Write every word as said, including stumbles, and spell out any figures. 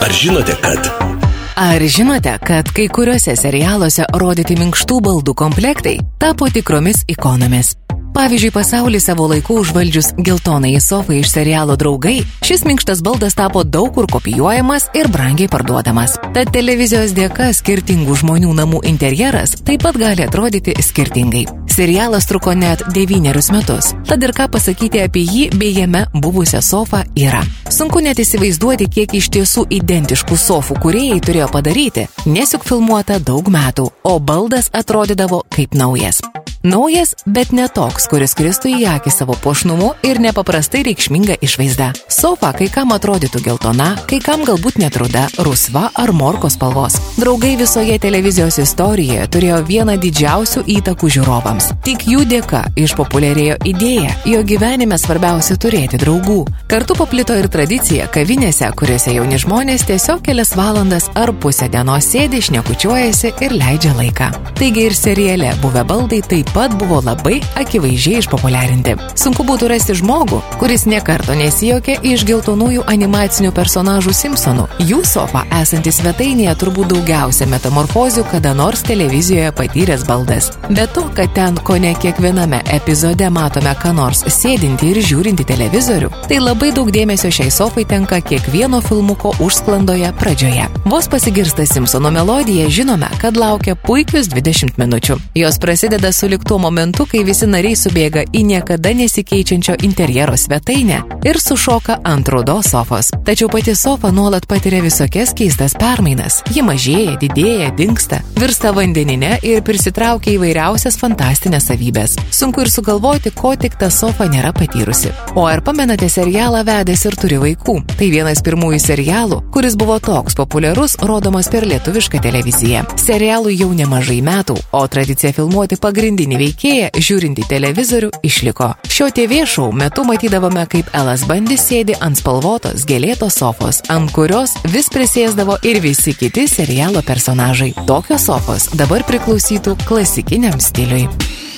Ar žinote, kad... Ar žinote, kad kai kuriuose serialuose rodyti minkštų baldų komplektai tapo tikromis ikonomis? Pavyzdžiui, pasaulį savo laiku užvaldžius geltonai sofai iš serialo Draugai, šis minkštas baldas tapo daug kur kopijuojamas ir brangiai parduodamas. Tad televizijos dėka skirtingų žmonių namų interjeras taip pat gali atrodyti skirtingai. Serialas truko net devynerius metus, tad ir ką pasakyti apie jį bei jame buvusią sofą yra. Sunku net įsivaizduoti, kiek iš tiesų identiškų sofų kūrėjai turėjo padaryti, nes juk filmuota daug metų, o baldas atrodydavo kaip naujas. Naujas, bet ne toks, kuris kristų į akį savo puošnumu ir nepaprastai reikšminga išvaizda. Sofa kai kam atrodytų geltona, kai kam galbūt net ruda, rusva ar morkos spalvos. Draugai visoje televizijos istorijoje turėjo vieną didžiausių įtakų žiūrovams. Tik jų dėka išpopuliarėjo idėja, jo gyvenime svarbiausia turėti draugų. Kartu paplito ir tradicija kavinėse, kuriuose jauni žmonės tiesiog kelias valandas ar pusę dienos sėdi, šnekučiuojasi ir leidžia laiką. Taigi ir seriale buvę baldai taip pat buvo labai akivaizdžiai išpopuliarinti. Sunku būtų rasti žmogų, kuris nekarto nesijokė iš geltonųjų animacinių personažų Simpsonų. Jų sofa esanti svetainėje turbūt daugiausia metamorfozių kada nors televizijoje patyręs baldas. Be to, kad ten kone kiekviename epizode matome ką nors sėdinti ir žiūrinti televizorių, tai labai daug dėmesio šiai sofai tenka kiekvieno filmuko užsklandoje pradžioje. Vos pasigirsta Simpsono melodija, žinome, kad laukia puikius dvidešimt minučių. Jos prasideda sulig tuo momentu, kai visi nariai subėga į niekada nesikeičiančio interjero svetainę ir sušoka ant rudos sofos. Tačiau pati sofa nuolat patiria visokias keistas permainas. Ji mažėja, didėja, dingsta, virsta vandeninė ir prisitraukia įvairiausias fantastinės savybės. Sunku ir sugalvoti, ko tik ta sofa nėra patyrusi. O ar pamenate serialą Vedęs ir turi vaikų? Tai vienas pirmųjų serialų, kuris buvo toks populiarus, rodomas per lietuvišką televiziją. Serialui jau nemažai metų, o tradicija filmuoti pagrindinį veikėja, žiūrinti televizorių, išliko. Šio T V šou metu matydavome, kaip Elas Bandis sėdi ant spalvotos, gėlėtos sofos, ant kurios vis prisėsdavo ir visi kiti serialo personažai. Tokios sofos dabar priklausytų klasikiniam stiliui.